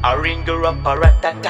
A ring up a ratata.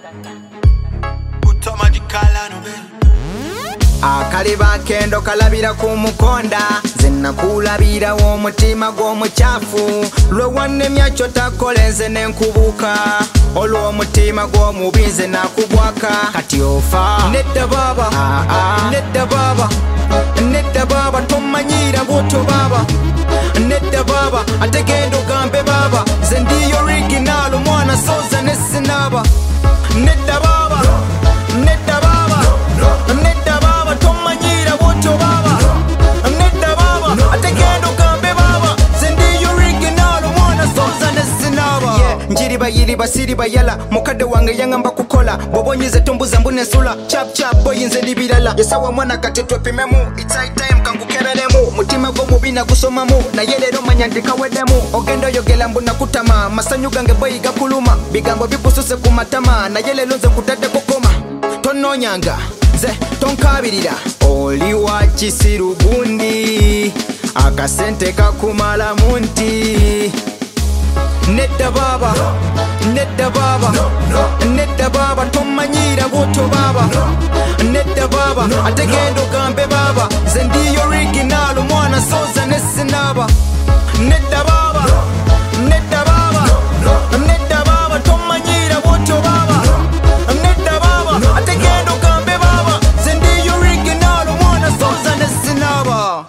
Put on the collar, no man. Akaliba kendo kalabira kumukonda Zena kulabira womutima gw'omuchafu Lwe wannemya kyo takolenze nenkubuka Olwo omutima gw'omubinze nakubwaka Kati ofa Nedda baba Nedda baba Nedda baba tomanyira bwotyo baba Nedda baba ate genda ogambe baba Ze ndiyo original omwana soza nesinaba Nedda baba Nedda baba Nedda baba tomanyira bwotyo baba Nedda baba ate genda ogambe baba Ze ndiyo original omwana soza nesinaba Njiriba yiriba siriba yala Mukadde wange yangamba kukola Bobonyize tumbuza mbune nsula Chap chap boyinze libirala Yesawa mwana kati twepimemu It's high time kangukereremu Mutima gw'omubina gusomamu Naye leero manya ndikaweddemu Ogenda oyogera mbu nakutama Masanyu gange boyi gakuluma Bigambo bikususe ku matama Naye leero nze nkutadde kukoma Tononyanga nze tonkabirira Oli wa kisirugundi Akasente kakumala munti Nedda baba Nedda baba Nedda baba tomanyira bwotyo baba Nedda baba ate genda ogambe baba Ze ndiyo original omwana soza nesinaba Nedda baba Nedda baba Nedda baba tomanyira bwotyo baba Nedda baba ate genda ogambe baba Ze ndiyo original omwana soza nesinaba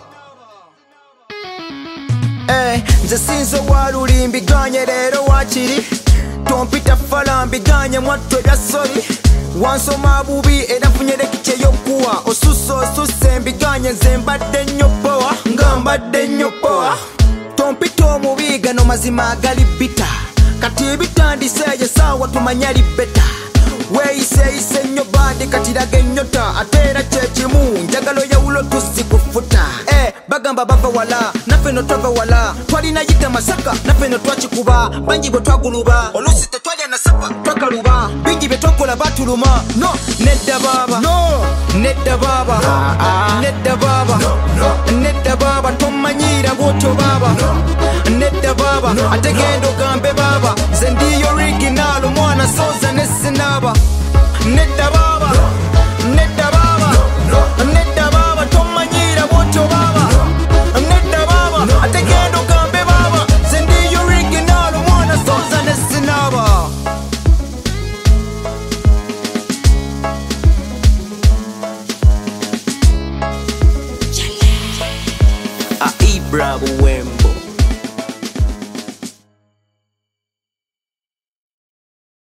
Nze sinzo waluli mbiganye leero wakiri Tompita fala mbiganye mwattu ebyasoli Wansoma bubi era nfunye lekiki ey'okuwa Osusse mbiganye nze mbadde nnyo poa Nga mbadde nnyo poa Tompita omubi gano mazima agali bita Kati bitandise yesaawa tumanya libeta Weeyiseyise nnyo bandi kati laga ennyota Ate era kyekimu njagalo yawulo tusikufuta Bagamba bava wala, naffe no twava wala Twalina yita Masaka, naffe no twakikuba Bangi bwe twaguluba, oluusi tetwalya na sapa Twakaluba, bingi bye twakola batuluma No, nedda baba No, nedda baba Nedda baba Nedda baba tomanyira bwotyo baba Nedda baba ate genda ogambe baba